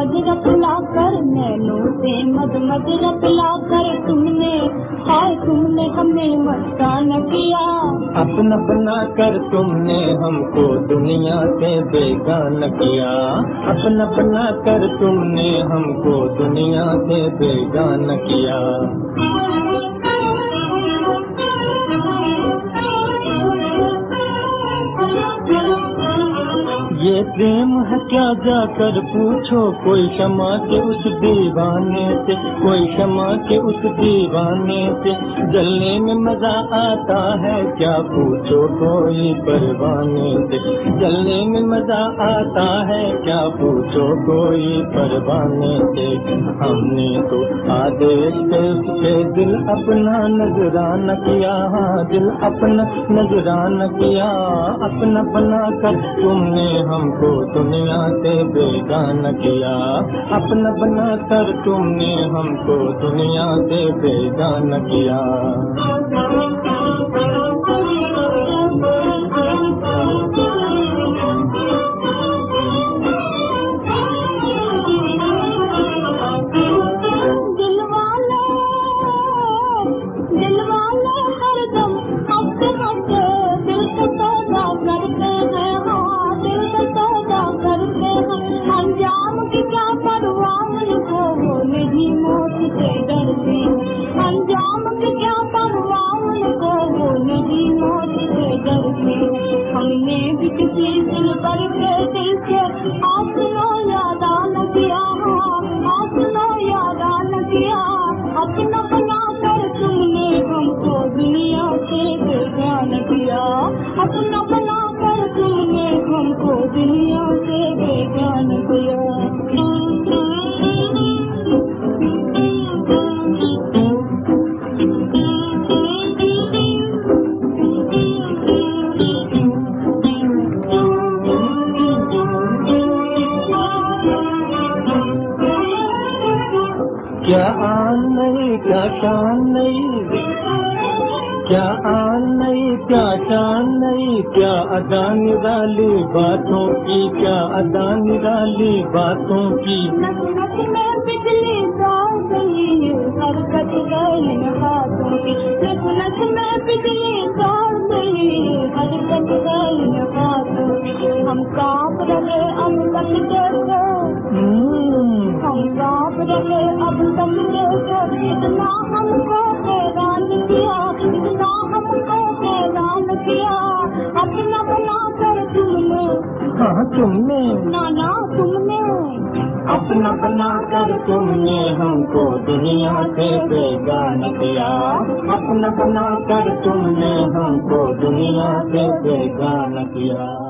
मद रखला कर नैनों से मद रखला कर तुमने हमें मस्तान किया। अपना बना कर तुमने हमको दुनिया से बेगान किया। अपना बना कर तुमने हमको दुनिया से बेगान किया। ये प्रेम है क्या जाकर पूछो कोई क्षमा के उस दीवाने से, कोई क्षमा के उस दीवाने से। जलने में मजा आता है क्या पूछो कोई परवाने से, जलने में मजा आता है क्या पूछो कोई परवाने से। हमने तो आदेश पे उसके दिल अपना नजराना किया, दिल अपना नजराना किया। अपना बना कर तुमने हमको दुनिया से बेगान किया। अपना बना कर तुमने हमको दुनिया से बेगान किया। हमने भी किसी दिल पर दिल से आपनो याद न किया, आपनो याद न किया। अपना बना कर तुमने हमको दुनिया से बेगान किया। अपना बना कर तुमने हमको दुनिया से बेगान किया। क्या आन नहीं क्या शान नहीं, क्या आन नहीं क्या शान नहीं, क्या अदा निराली बातों की, क्या अदा निराली बातों की। नस नस में बिजली दौड़ गई हरकत गई हाथों की, नस नस में बिजली दौड़ गई हरकत गई हाथों की। हम कांप रहे अब तक देखो, हम कांप रहे अब तक देखो। इतना हमको हैरान किया, इतना हमको हैरान किया। अपना बना कर तुमने, हाँ तुमने, नाना तुमने। अपना बना कर तुमने हमको दुनिया से बेगान किया। अपना बना कर तुमने हमको दुनिया से बेगान किया।